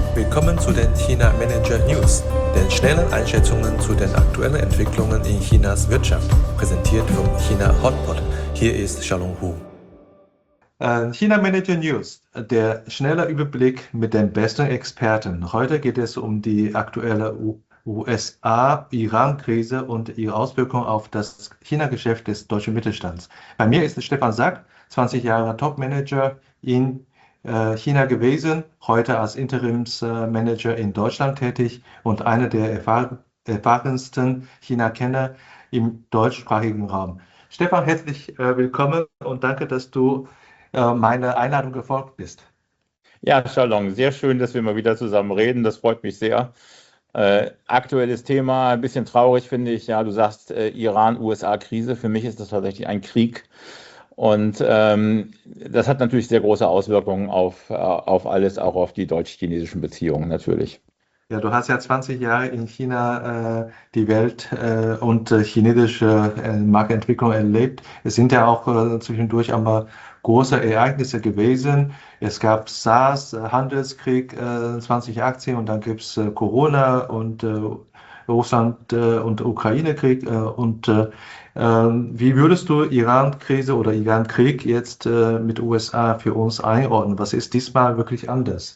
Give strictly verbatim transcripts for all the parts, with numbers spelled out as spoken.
Willkommen zu den China Manager News, den schnellen Einschätzungen zu den aktuellen Entwicklungen in Chinas Wirtschaft, präsentiert vom China Hotpot. Hier ist Xiaolong Hu. China Manager News, der schnelle Überblick mit den besten Experten. Heute geht es um die aktuelle U S A-Iran-Krise und ihre Auswirkungen auf das China-Geschäft des deutschen Mittelstands. Bei mir ist Stefan Sack, zwanzig Jahre Top-Manager in China gewesen, heute als Interimsmanager in Deutschland tätig und einer der erfahren, erfahrensten China-Kenner im deutschsprachigen Raum. Stefan, herzlich willkommen und danke, dass du meiner Einladung gefolgt bist. Ja, Xiaolong, sehr schön, dass wir mal wieder zusammen reden. Das freut mich sehr. Äh, aktuelles Thema, ein bisschen traurig finde ich. Ja, du sagst äh, Iran-U S A-Krise. Für mich ist das tatsächlich ein Krieg. Und ähm, das hat natürlich sehr große Auswirkungen auf, äh, auf alles, auch auf die deutsch-chinesischen Beziehungen natürlich. Ja, du hast ja zwanzig Jahre in China äh, die Welt äh, und äh, chinesische äh, Marktentwicklung erlebt. Es sind ja auch äh, zwischendurch einmal große Ereignisse gewesen. Es gab SARS, äh, Handelskrieg äh, zwanzig achtzehn und dann gibt es äh, Corona und äh, Russland äh, und Ukraine-Krieg. Äh, und äh, äh, wie würdest du Iran-Krise oder Iran-Krieg jetzt äh, mit U S A für uns einordnen? Was ist diesmal wirklich anders?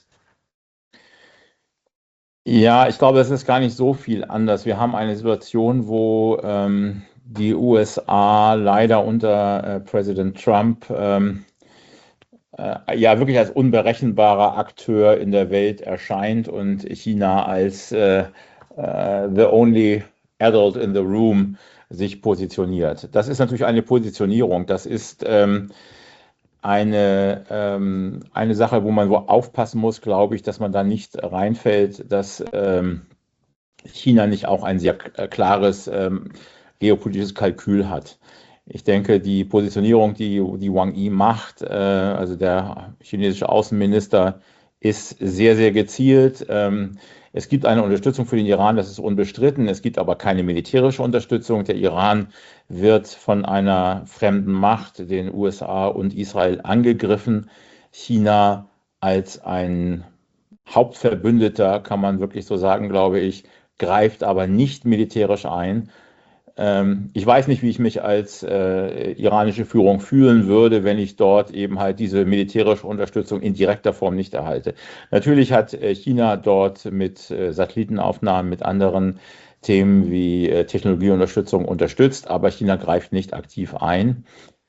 Ja, ich glaube, es ist gar nicht so viel anders. Wir haben eine Situation, wo ähm, die U S A leider unter äh, Präsident Trump ähm, äh, ja wirklich als unberechenbarer Akteur in der Welt erscheint und China als äh, äh, the only adult in the room sich positioniert. Das ist natürlich eine Positionierung. Das ist ähm, Eine, ähm, eine Sache, wo man wo aufpassen muss, glaube ich, dass man da nicht reinfällt, dass ähm, China nicht auch ein sehr klares ähm, geopolitisches Kalkül hat. Ich denke, die Positionierung, die, die Wang Yi macht, äh, also der chinesische Außenminister, ist sehr, sehr gezielt. Ähm, es gibt eine Unterstützung für den Iran, das ist unbestritten. Es gibt aber keine militärische Unterstützung. Der Iran wird von einer fremden Macht, den U S A und Israel, angegriffen. China als ein Hauptverbündeter, kann man wirklich so sagen, glaube ich, greift aber nicht militärisch ein. Ähm, ich weiß nicht, wie ich mich als äh, iranische Führung fühlen würde, wenn ich dort eben halt diese militärische Unterstützung in direkter Form nicht erhalte. Natürlich hat äh, China dort mit äh, Satellitenaufnahmen, mit anderen Themen wie äh, Technologieunterstützung unterstützt, aber China greift nicht aktiv ein.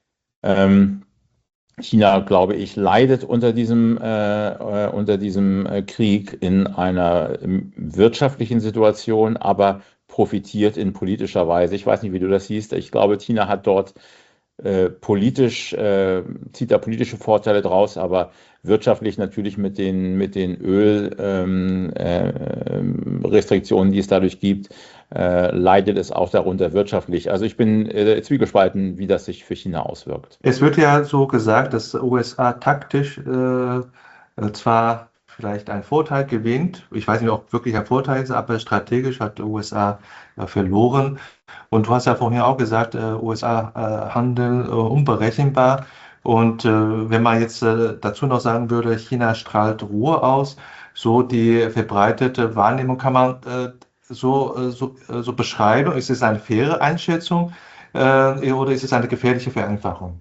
Ähm, China, glaube ich, leidet unter diesem, äh, unter diesem Krieg in einer wirtschaftlichen Situation, aber profitiert in politischer Weise. Ich weiß nicht, wie du das siehst. Ich glaube, China hat dort äh, politisch, äh, zieht da politische Vorteile draus, aber wirtschaftlich natürlich mit den, mit den Ölrestriktionen, ähm, äh, die es dadurch gibt, äh, leidet es auch darunter wirtschaftlich. Also ich bin äh, zwiegespalten, wie das sich für China auswirkt. Es wird ja so gesagt, dass U S A taktisch äh, zwar vielleicht einen Vorteil gewinnt, ich weiß nicht, ob wirklich ein Vorteil ist, aber strategisch hat U S A äh, verloren. Und du hast ja vorhin auch gesagt, äh, U S A äh, Handel äh, unberechenbar. Und äh, wenn man jetzt äh, dazu noch sagen würde, China strahlt Ruhe aus, so die verbreitete Wahrnehmung kann man äh, so, äh, so, äh, so beschreiben. Ist es eine faire Einschätzung äh, oder ist es eine gefährliche Vereinfachung?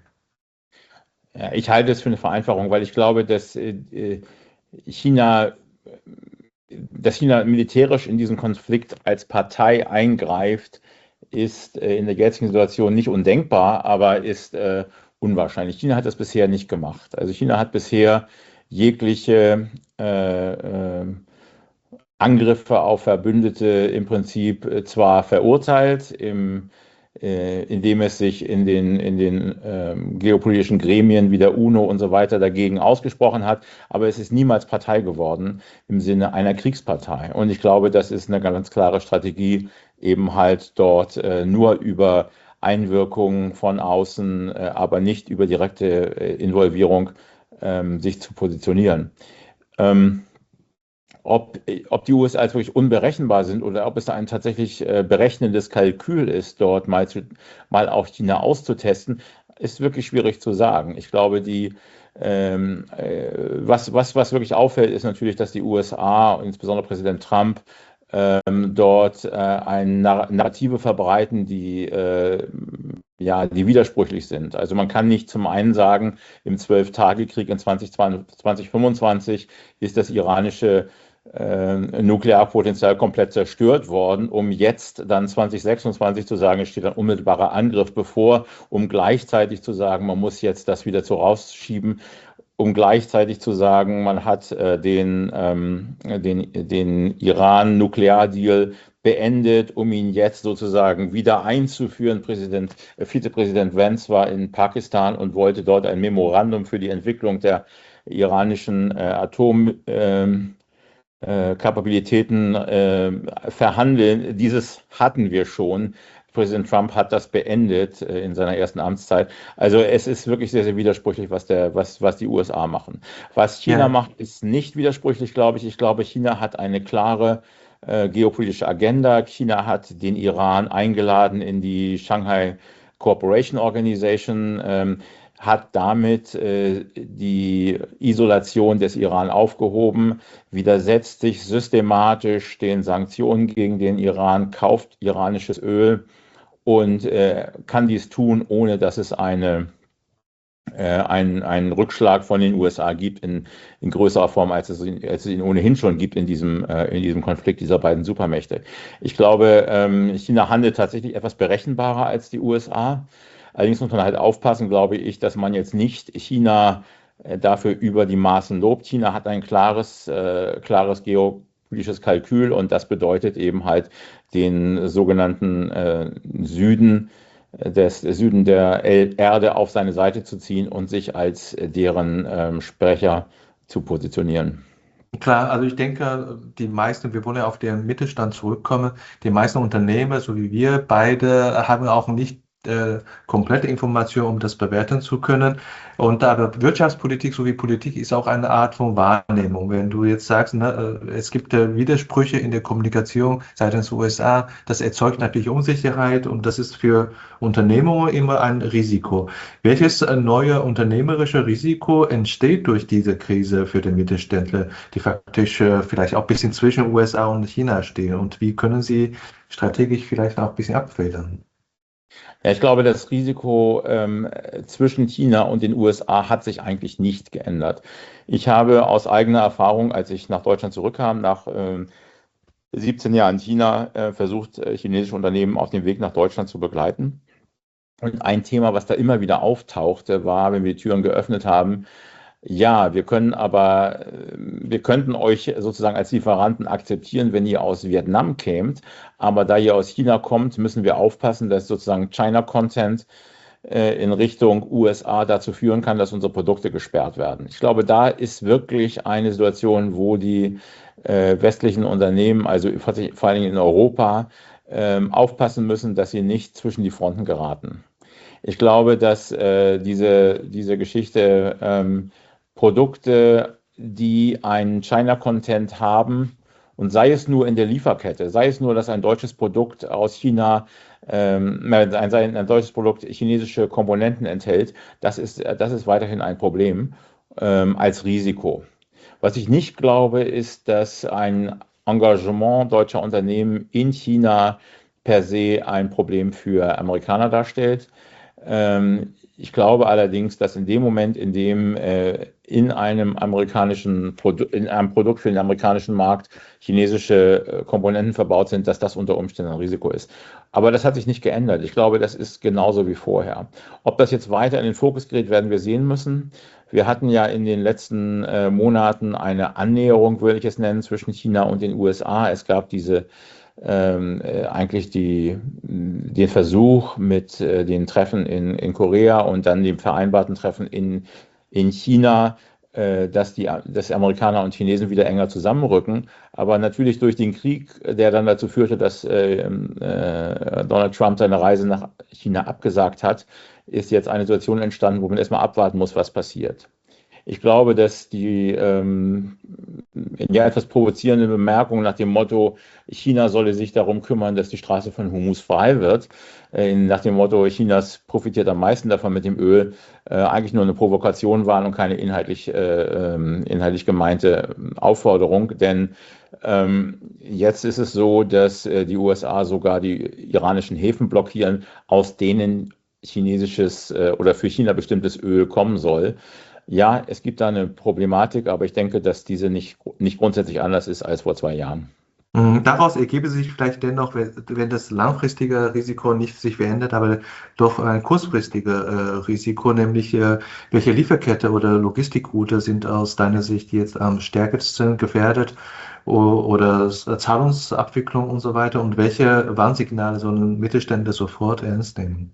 Ja, ich halte es für eine Vereinfachung, weil ich glaube, dass äh, China, dass China militärisch in diesen Konflikt als Partei eingreift, ist äh, in der jetzigen Situation nicht undenkbar, aber ist äh, unwahrscheinlich. China hat das bisher nicht gemacht. Also China hat bisher jegliche äh, äh, Angriffe auf Verbündete im Prinzip äh, zwar verurteilt, im, äh, indem es sich in den, in den ähm, geopolitischen Gremien wie der UNO und so weiter dagegen ausgesprochen hat, aber es ist niemals Partei geworden im Sinne einer Kriegspartei. Und ich glaube, das ist eine ganz klare Strategie, eben halt dort äh, nur über Einwirkungen von außen, äh, aber nicht über direkte äh, Involvierung ähm, sich zu positionieren. Ähm, Ob, ob die U S A jetzt wirklich unberechenbar sind oder ob es da ein tatsächlich äh, berechnendes Kalkül ist, dort mal, zu, mal auch China auszutesten, ist wirklich schwierig zu sagen. Ich glaube, die Ähm, äh, was, was, was wirklich auffällt, ist natürlich, dass die U S A, insbesondere Präsident Trump, ähm, dort äh, eine Nar Narrative verbreiten, die, äh, ja, die widersprüchlich sind. Also man kann nicht zum einen sagen, im Zwölf-Tage-Krieg in zwanzig fünfundzwanzig ist das iranische äh, Nuklearpotenzial komplett zerstört worden, um jetzt dann zwanzig sechsundzwanzig zu sagen, es steht ein unmittelbarer Angriff bevor, um gleichzeitig zu sagen, man muss jetzt das wieder so rausschieben, um gleichzeitig zu sagen, man hat äh, den, ähm, den, den Iran-Nukleardeal beendet, um ihn jetzt sozusagen wieder einzuführen. Präsident, äh, Vizepräsident Vance war in Pakistan und wollte dort ein Memorandum für die Entwicklung der iranischen äh, Atom ähm, äh, Kapabilitäten äh, verhandeln. Dieses hatten wir schon. Präsident Trump hat das beendet äh, in seiner ersten Amtszeit. Also es ist wirklich sehr, sehr widersprüchlich, was, der, was, was die U S A machen. Was China Ja. macht, ist nicht widersprüchlich, glaube ich. Ich glaube, China hat eine klare äh, geopolitische Agenda. China hat den Iran eingeladen in die Shanghai Cooperation Organization, ähm, hat damit äh, die Isolation des Iran aufgehoben, widersetzt sich systematisch den Sanktionen gegen den Iran, kauft iranisches Öl und äh, kann dies tun, ohne dass es eine, äh, einen, einen Rückschlag von den U S A gibt in, in größerer Form, als es, als es ihn ohnehin schon gibt in diesem, äh, in diesem Konflikt dieser beiden Supermächte. Ich glaube, ähm, China handelt tatsächlich etwas berechenbarer als die U S A. Allerdings muss man halt aufpassen, glaube ich, dass man jetzt nicht China äh, dafür über die Maßen lobt. China hat ein klares, äh, klares geopolitisches Kalkül und das bedeutet eben halt den sogenannten äh, Süden, äh, des Süden der Erde auf seine Seite zu ziehen und sich als deren ähm, Sprecher zu positionieren. Klar, also ich denke, die meisten, wir wollen ja auf den Mittelstand zurückkommen, die meisten Unternehmer, so wie wir beide, haben auch nicht äh, komplette Informationen, um das bewerten zu können. Und aber Wirtschaftspolitik sowie Politik ist auch eine Art von Wahrnehmung. Wenn du jetzt sagst, ne, äh, es gibt äh, Widersprüche in der Kommunikation seitens U S A, das erzeugt natürlich Unsicherheit und das ist für Unternehmungen immer ein Risiko. Welches äh, neue unternehmerische Risiko entsteht durch diese Krise für den Mittelständler, die faktisch äh, vielleicht auch ein bisschen zwischen U S A und China stehen? Und wie können sie strategisch vielleicht auch ein bisschen abfedern? Ja, ich glaube, das Risiko ähm, zwischen China und den U S A hat sich eigentlich nicht geändert. Ich habe aus eigener Erfahrung, als ich nach Deutschland zurückkam, nach ähm, siebzehn Jahren China, äh, versucht, äh, chinesische Unternehmen auf dem Weg nach Deutschland zu begleiten. Und ein Thema, was da immer wieder auftauchte, war, wenn wir die Türen geöffnet haben, ja, wir können aber, äh, wir könnten euch sozusagen als Lieferanten akzeptieren, wenn ihr aus Vietnam kämt, aber da ihr aus China kommt, müssen wir aufpassen, dass sozusagen China-Content äh, in Richtung U S A dazu führen kann, dass unsere Produkte gesperrt werden. Ich glaube, da ist wirklich eine Situation, wo die äh, westlichen Unternehmen, also vor allen Dingen in Europa, äh, aufpassen müssen, dass sie nicht zwischen die Fronten geraten. Ich glaube, dass äh, diese, diese Geschichte ähm, Produkte, die einen China-Content haben, und sei es nur in der Lieferkette, sei es nur, dass ein deutsches Produkt aus China, ähm, ein, ein deutsches Produkt chinesische Komponenten enthält, das ist, das ist weiterhin ein Problem ähm, als Risiko. Was ich nicht glaube, ist, dass ein Engagement deutscher Unternehmen in China per se ein Problem für Amerikaner darstellt. Ähm, ich glaube allerdings, dass in dem Moment, in dem äh, in einem amerikanischen Produ in einem Produkt für den amerikanischen Markt chinesische äh, Komponenten verbaut sind, dass das unter Umständen ein Risiko ist. Aber das hat sich nicht geändert. Ich glaube, das ist genauso wie vorher. Ob das jetzt weiter in den Fokus gerät, werden wir sehen müssen. Wir hatten ja in den letzten äh, Monaten eine Annäherung, würde ich es nennen, zwischen China und den U S A. Es gab diese Ähm, äh, eigentlich die, den Versuch mit äh, den Treffen in, in Korea und dann dem vereinbarten Treffen in, in China, äh, dass die dass Amerikaner und Chinesen wieder enger zusammenrücken. Aber natürlich durch den Krieg, der dann dazu führte, dass äh, äh, Donald Trump seine Reise nach China abgesagt hat, ist jetzt eine Situation entstanden, wo man erstmal abwarten muss, was passiert. Ich glaube, dass die, ähm, ja etwas provozierende Bemerkung nach dem Motto, China solle sich darum kümmern, dass die Straße von Hormuz frei wird. Äh, nach dem Motto, Chinas profitiert am meisten davon mit dem Öl, äh, eigentlich nur eine Provokation waren und keine inhaltlich, äh, inhaltlich gemeinte Aufforderung. Denn ähm, jetzt ist es so, dass äh, die U S A sogar die iranischen Häfen blockieren, aus denen chinesisches äh, oder für China bestimmtes Öl kommen soll. Ja, es gibt da eine Problematik, aber ich denke, dass diese nicht, nicht grundsätzlich anders ist als vor zwei Jahren. Daraus ergebe sich vielleicht dennoch, wenn, wenn das langfristige Risiko nicht sich verändert, aber doch ein kurzfristiges äh, Risiko, nämlich äh, welche Lieferkette oder Logistikroute sind aus deiner Sicht jetzt am stärksten gefährdet o- oder Zahlungsabwicklung und so weiter und welche Warnsignale sollen Mittelständler sofort ernst nehmen?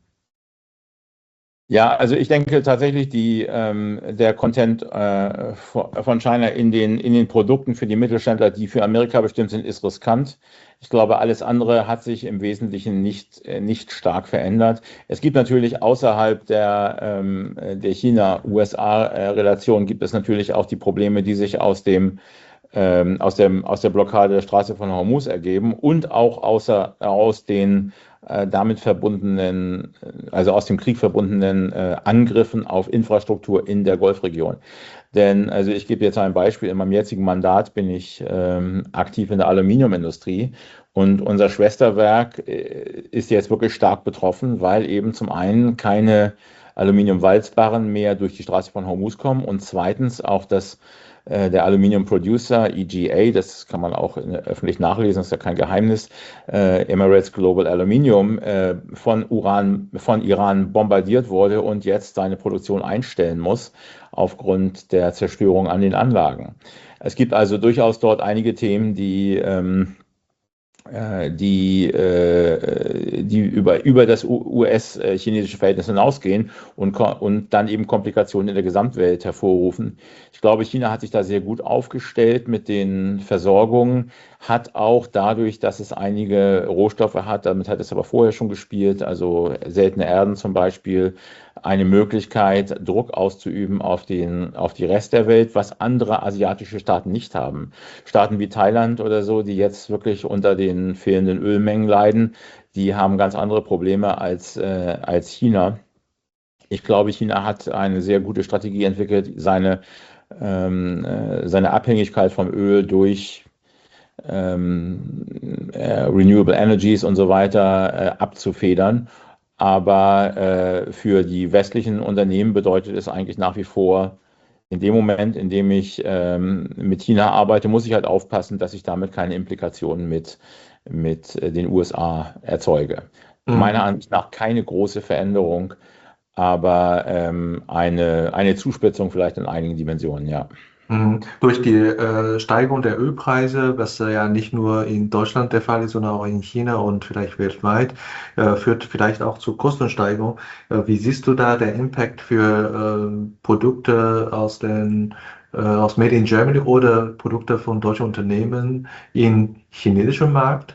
Ja, also ich denke tatsächlich, die, ähm, der Content äh, von China in den, in den Produkten für die Mittelständler, die für Amerika bestimmt sind, ist riskant. Ich glaube, alles andere hat sich im Wesentlichen nicht, äh, nicht stark verändert. Es gibt natürlich außerhalb der, ähm, der China-U S A-Relation gibt es natürlich auch die Probleme, die sich aus dem ähm, aus dem, aus der Blockade der Straße von Hormuz ergeben und auch außer, aus den äh, damit verbundenen, also aus dem Krieg verbundenen äh, Angriffen auf Infrastruktur in der Golfregion. Denn, also ich gebe jetzt ein Beispiel, in meinem jetzigen Mandat bin ich ähm, aktiv in der Aluminiumindustrie und unser Schwesterwerk äh, ist jetzt wirklich stark betroffen, weil eben zum einen keine Aluminiumwalzbarren mehr durch die Straße von Hormuz kommen und zweitens auch das der Aluminium Producer, E G A, das kann man auch öffentlich nachlesen, das ist ja kein Geheimnis, äh, Emirates Global Aluminium, äh, von, Uran, von Iran bombardiert wurde und jetzt seine Produktion einstellen muss aufgrund der Zerstörung an den Anlagen. Es gibt also durchaus dort einige Themen, die ähm, die, die über, über das U S-chinesische Verhältnis hinausgehen und, und dann eben Komplikationen in der Gesamtwelt hervorrufen. Ich glaube, China hat sich da sehr gut aufgestellt mit den Versorgungen, hat auch dadurch, dass es einige Rohstoffe hat, damit hat es aber vorher schon gespielt, also seltene Erden zum Beispiel, eine Möglichkeit, Druck auszuüben auf den, auf die Rest der Welt, was andere asiatische Staaten nicht haben. Staaten wie Thailand oder so, die jetzt wirklich unter den fehlenden Ölmengen leiden, die haben ganz andere Probleme als, äh, als China. Ich glaube, China hat eine sehr gute Strategie entwickelt, seine, ähm, äh, seine Abhängigkeit vom Öl durch ähm, äh, Renewable Energies und so weiter äh, abzufedern. Aber äh, für die westlichen Unternehmen bedeutet es eigentlich nach wie vor, in dem Moment, in dem ich ähm, mit China arbeite, muss ich halt aufpassen, dass ich damit keine Implikationen mit, mit den U S A erzeuge. Mhm. Meiner Ansicht nach keine große Veränderung, aber ähm, eine, eine Zuspitzung vielleicht in einigen Dimensionen, ja. Durch die äh, Steigerung der Ölpreise, was äh, ja nicht nur in Deutschland der Fall ist, sondern auch in China und vielleicht weltweit, äh, führt vielleicht auch zu Kostensteigerung. Äh, wie siehst du da den Impact für äh, Produkte aus den äh, aus Made in Germany oder Produkte von deutschen Unternehmen im chinesischen Markt?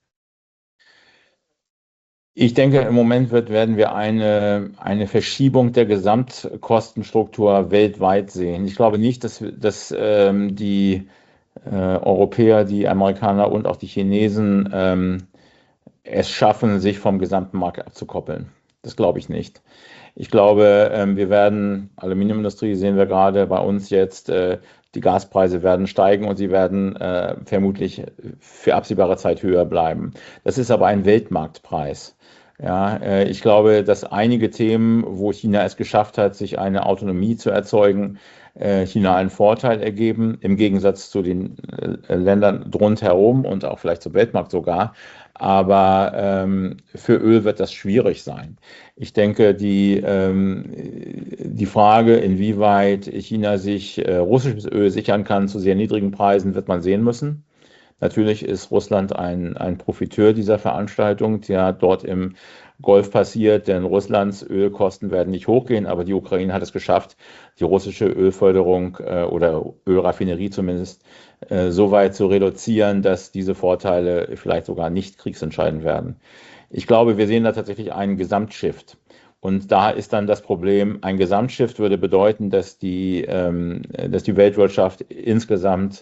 Ich denke, im Moment wird, werden wir eine, eine Verschiebung der Gesamtkostenstruktur weltweit sehen. Ich glaube nicht, dass, dass ähm, die äh, Europäer, die Amerikaner und auch die Chinesen ähm, es schaffen, sich vom gesamten Markt abzukoppeln. Das glaube ich nicht. Ich glaube, ähm, wir werden, Aluminiumindustrie sehen wir gerade bei uns jetzt, äh, die Gaspreise werden steigen und sie werden äh, vermutlich für absehbare Zeit höher bleiben. Das ist aber ein Weltmarktpreis. Ja, äh, ich glaube, dass einige Themen, wo China es geschafft hat, sich eine Autonomie zu erzeugen, äh, China einen Vorteil ergeben, im Gegensatz zu den äh, Ländern rundherum und auch vielleicht zum Weltmarkt sogar. Aber ähm, für Öl wird das schwierig sein. Ich denke, die, ähm, die Frage, inwieweit China sich äh, russisches Öl sichern kann zu sehr niedrigen Preisen, wird man sehen müssen. Natürlich ist Russland ein, ein Profiteur dieser Veranstaltung, der dort im Golf passiert, denn Russlands Ölkosten werden nicht hochgehen, aber die Ukraine hat es geschafft, die russische Ölförderung äh, oder Ölraffinerie zumindest äh, so weit zu reduzieren, dass diese Vorteile vielleicht sogar nicht kriegsentscheidend werden. Ich glaube, wir sehen da tatsächlich einen Gesamtshift. Und da ist dann das Problem, ein Gesamtshift würde bedeuten, dass die, ähm, dass die Weltwirtschaft insgesamt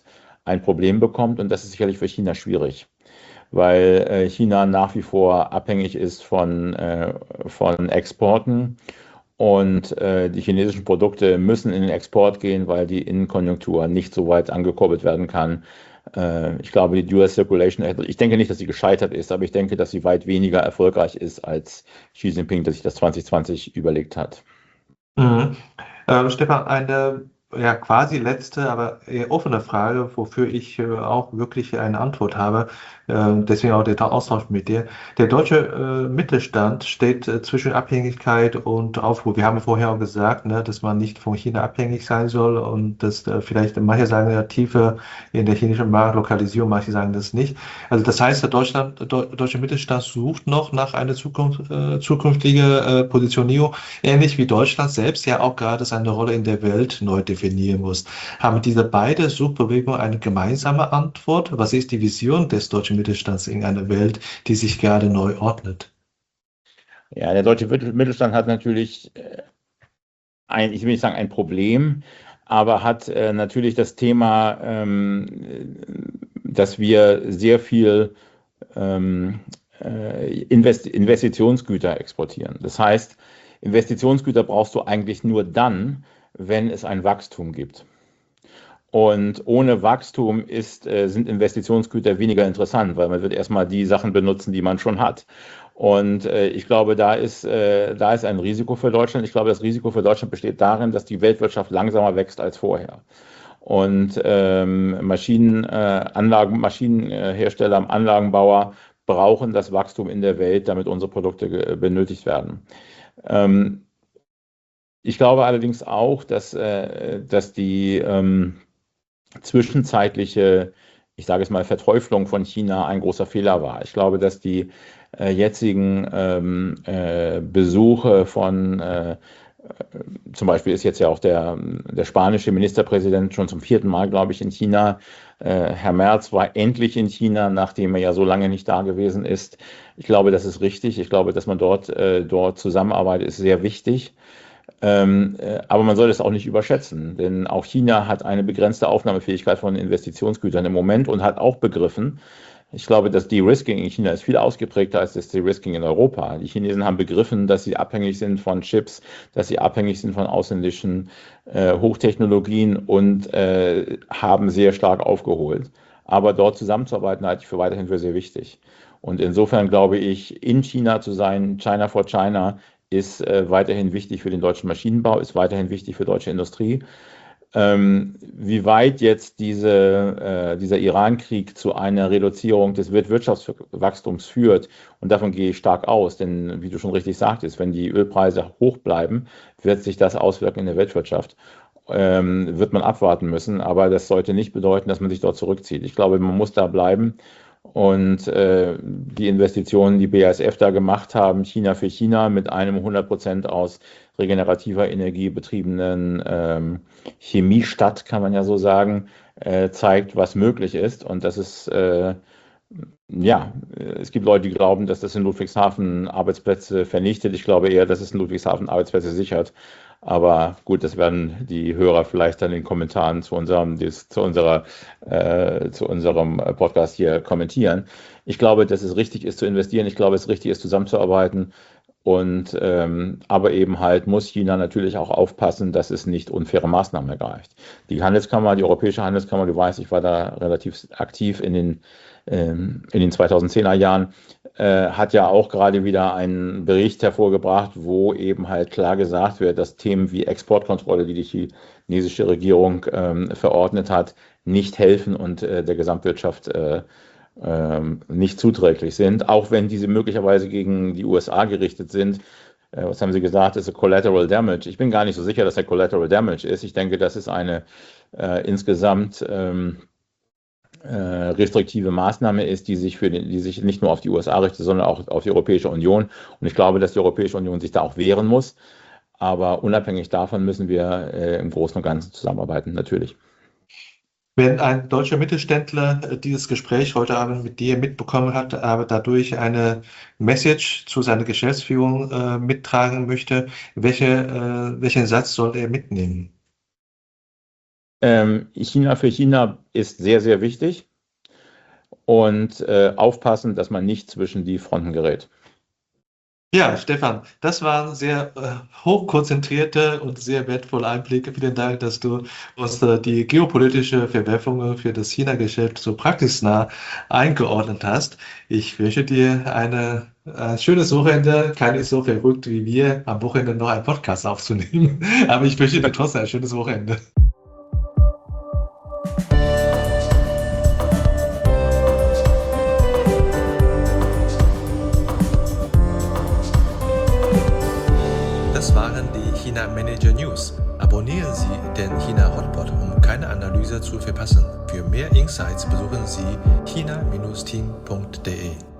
ein Problem bekommt. Und das ist sicherlich für China schwierig, weil äh, China nach wie vor abhängig ist von, äh, von Exporten. Und äh, die chinesischen Produkte müssen in den Export gehen, weil die Innenkonjunktur nicht so weit angekurbelt werden kann. Äh, ich glaube, die Dual Circulation, ich denke nicht, dass sie gescheitert ist, aber ich denke, dass sie weit weniger erfolgreich ist, als Xi Jinping, der sich das zwanzig zwanzig überlegt hat. Mhm. Ähm, Stefan, eine ja, quasi letzte, aber eher offene Frage, wofür ich äh, auch wirklich eine Antwort habe. Äh, deswegen auch der Austausch mit dir. Der deutsche äh, Mittelstand steht äh, zwischen Abhängigkeit und Aufruhr. Wir haben ja vorher auch gesagt, ne, dass man nicht von China abhängig sein soll und dass äh, vielleicht manche sagen ja tiefer in der chinesischen Marktlokalisierung, manche sagen das nicht. Also das heißt, der Deutschland, der deutsche Mittelstand sucht noch nach einer Zukunft, äh, zukünftige äh, Positionierung, ähnlich wie Deutschland selbst ja auch gerade seine Rolle in der Welt neu definieren muss. Haben diese beiden Suchbewegungen eine gemeinsame Antwort? Was ist die Vision des deutschen Mittelstands in einer Welt, die sich gerade neu ordnet? Ja, der deutsche Mittelstand hat natürlich ein, ich will nicht sagen ein Problem, aber hat äh, natürlich das Thema, ähm, dass wir sehr viel ähm, äh, Invest Investitionsgüter exportieren. Das heißt, Investitionsgüter brauchst du eigentlich nur dann, wenn es ein Wachstum gibt. Und ohne Wachstum ist, äh, sind Investitionsgüter weniger interessant, weil man wird erstmal die Sachen benutzen, die man schon hat. Und äh, ich glaube, da ist, äh, da ist ein Risiko für Deutschland. Ich glaube, das Risiko für Deutschland besteht darin, dass die Weltwirtschaft langsamer wächst als vorher. Und ähm, Maschinenanlagen, Maschinenhersteller, Anlagenbauer brauchen das Wachstum in der Welt, damit unsere Produkte benötigt werden. Ähm, ich glaube allerdings auch, dass, äh, dass die ähm, zwischenzeitliche, ich sage es mal, Verteuflung von China ein großer Fehler war. Ich glaube, dass die äh, jetzigen ähm, äh, Besuche von, äh, zum Beispiel ist jetzt ja auch der, der spanische Ministerpräsident schon zum vierten Mal, glaube ich, in China. Äh, Herr Merz war endlich in China, nachdem er ja so lange nicht da gewesen ist. Ich glaube, das ist richtig. Ich glaube, dass man dort, äh, dort zusammenarbeitet, ist sehr wichtig. Ähm, äh, aber man soll es auch nicht überschätzen, denn auch China hat eine begrenzte Aufnahmefähigkeit von Investitionsgütern im Moment und hat auch begriffen, ich glaube, das De-Risking in China ist viel ausgeprägter als das De-Risking in Europa. Die Chinesen haben begriffen, dass sie abhängig sind von Chips, dass sie abhängig sind von ausländischen äh, Hochtechnologien und äh, haben sehr stark aufgeholt. Aber dort zusammenzuarbeiten halte ich für weiterhin für sehr wichtig. Und insofern glaube ich, in China zu sein, China for China, ist äh, weiterhin wichtig für den deutschen Maschinenbau, ist weiterhin wichtig für deutsche Industrie. Ähm, wie weit jetzt diese, äh, dieser Iran-Krieg zu einer Reduzierung des Wirtschaftswachstums führt, und davon gehe ich stark aus, denn wie du schon richtig sagtest, wenn die Ölpreise hoch bleiben, wird sich das auswirken in der Weltwirtschaft. Ähm, wird man abwarten müssen, aber das sollte nicht bedeuten, dass man sich dort zurückzieht. Ich glaube, man muss da bleiben. Und äh, die Investitionen, die B A S F da gemacht haben, China für China, mit einem hundert Prozent aus regenerativer Energie betriebenen ähm, Chemiestadt, kann man ja so sagen, äh, zeigt, was möglich ist. Und das ist, äh, ja, es gibt Leute, die glauben, dass das in Ludwigshafen Arbeitsplätze vernichtet. Ich glaube eher, dass es in Ludwigshafen Arbeitsplätze sichert. Aber gut, das werden die Hörer vielleicht dann in den Kommentaren zu unserem, zu unserer, äh, zu unserem Podcast hier kommentieren. Ich glaube, dass es richtig ist zu investieren. Ich glaube, es richtig ist zusammenzuarbeiten. Und ähm, aber eben halt muss China natürlich auch aufpassen, dass es nicht unfaire Maßnahmen ergreift. Die Handelskammer, die Europäische Handelskammer, du weißt, ich war da relativ aktiv in den ähm, in den zweitausendzehner Jahren, äh, hat ja auch gerade wieder einen Bericht hervorgebracht, wo eben halt klar gesagt wird, dass Themen wie Exportkontrolle, die die chinesische Regierung ähm, verordnet hat, nicht helfen und äh, der Gesamtwirtschaft äh, ähm, nicht zuträglich sind, auch wenn diese möglicherweise gegen die U S A gerichtet sind. Äh, was haben Sie gesagt? Das ist a Collateral Damage. Ich bin gar nicht so sicher, dass der Collateral Damage ist. Ich denke, das ist eine äh, insgesamt ähm, äh, restriktive Maßnahme ist, die sich, für den, die sich nicht nur auf die U S A richtet, sondern auch auf die Europäische Union. Und ich glaube, dass die Europäische Union sich da auch wehren muss. Aber unabhängig davon müssen wir äh, im Großen und Ganzen zusammenarbeiten, natürlich. Wenn ein deutscher Mittelständler dieses Gespräch heute Abend mit dir mitbekommen hat, aber dadurch eine Message zu seiner Geschäftsführung äh, mittragen möchte, welche, äh, welchen Satz soll er mitnehmen? Ähm, China für China ist sehr, sehr wichtig und äh, aufpassen, dass man nicht zwischen die Fronten gerät. Ja, Stefan, das waren sehr äh, hochkonzentrierte und sehr wertvolle Einblicke. Vielen Dank, dass du uns äh, die geopolitische Verwerfungen für das China-Geschäft so praxisnah eingeordnet hast. Ich wünsche dir eine, ein schönes Wochenende. Keine so verrückt wie wir, am Wochenende noch einen Podcast aufzunehmen. Aber ich wünsche dir trotzdem ein schönes Wochenende. Das waren die China Manager News. Abonnieren Sie den China Hotpot, um keine Analyse zu verpassen. Für mehr Insights besuchen Sie china Bindestrich team punkt de.